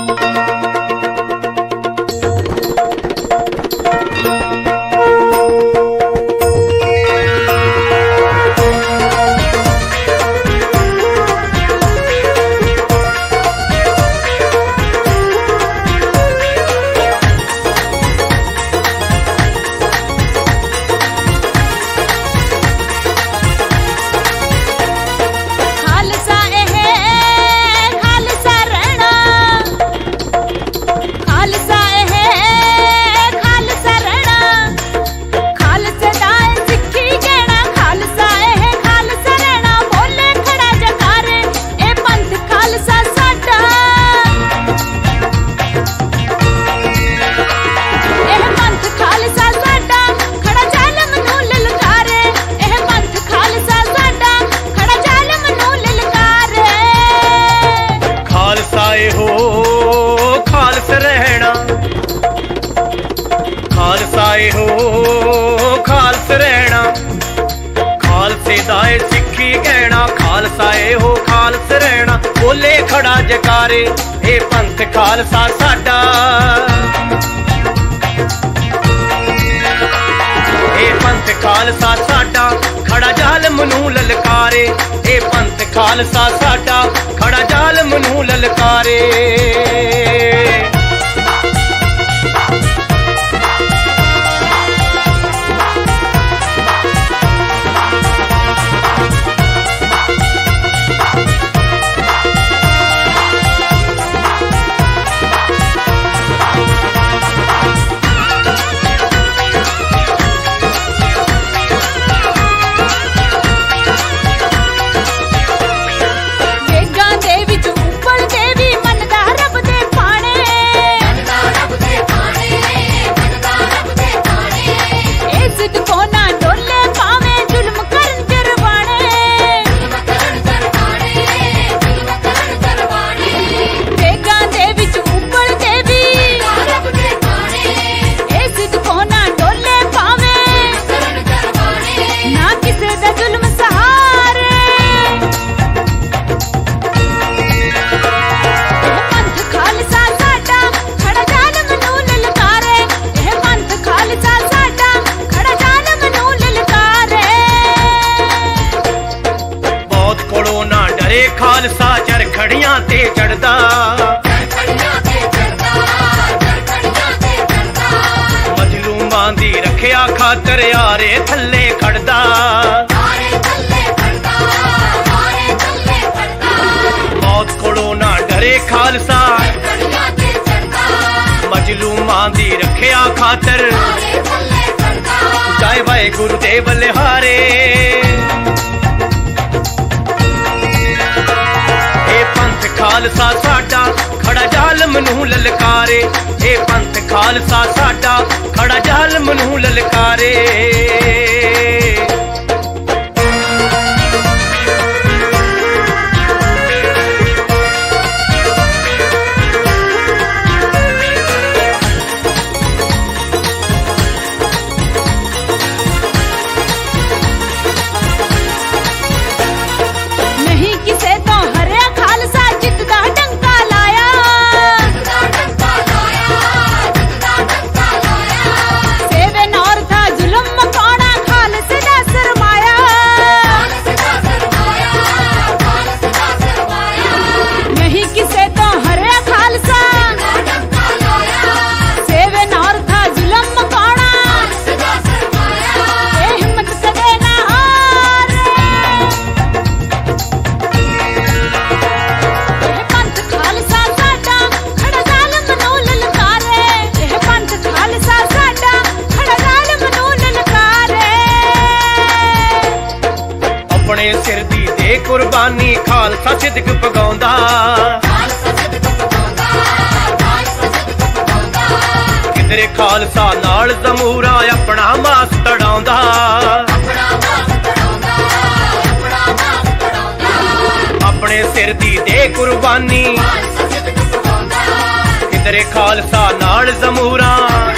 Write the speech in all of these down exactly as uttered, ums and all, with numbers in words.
खालसाए हो खालस रहना, खालसे दाए सिक्खी कहना। खालसाए हो खालस रहना, बोले खड़ा जकारे ए पंथ खालसा साडा। ए पंथ खालसा साडा, खड़ा जालम नू ललकारे। ए पंथ खालसा साडा, खड़ा जालम नू ललकारे। खालसा चरखड़ियां ते चढ़दा, मजलूमां दी रखिया खातर यारे थल्ले खड़दा। मौत कोलों ना डरे खालसा, मजलूमां दी रखिया खातर जाए वाहे गुरुदेव लिहारे। खालसा साडा, खड़ा जालम नू ललकारे। ए पंथ खालसा साडा, खड़ा जालम नू ललकारे। सिर दी दे कुर्बानी खालसा सिदक पगाउंदा। किधरे खालसा नाल जमूरा अपना मास तड़ाउंदा। अपने सिर दी दे कुर्बानी किधरे खालसा नाल जमूरा,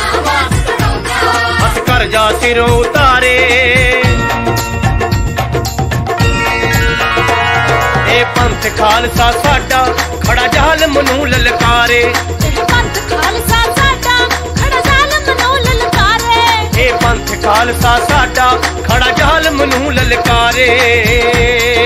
हथ कर जा सिरों उतारे। पंथ ਪੰਥ ਖਾਲਸਾ ਸਾਡਾ ਖੜਾ ਜ਼ਾਲਮ ਨੂੰ ਲਲਕਾਰੇ ਇਹ ਪੰਥ ਖਾਲਸਾ ਸਾਡਾ ਖੜਾ ਜ਼ਾਲਮ ਨੂੰ ਲਲਕਾਰੇ ਇਹ ਪੰਥ ਖਾਲਸਾ ਸਾਡਾ ਖੜਾ ਜ਼ਾਲਮ ਨੂੰ ਲਲਕਾਰੇ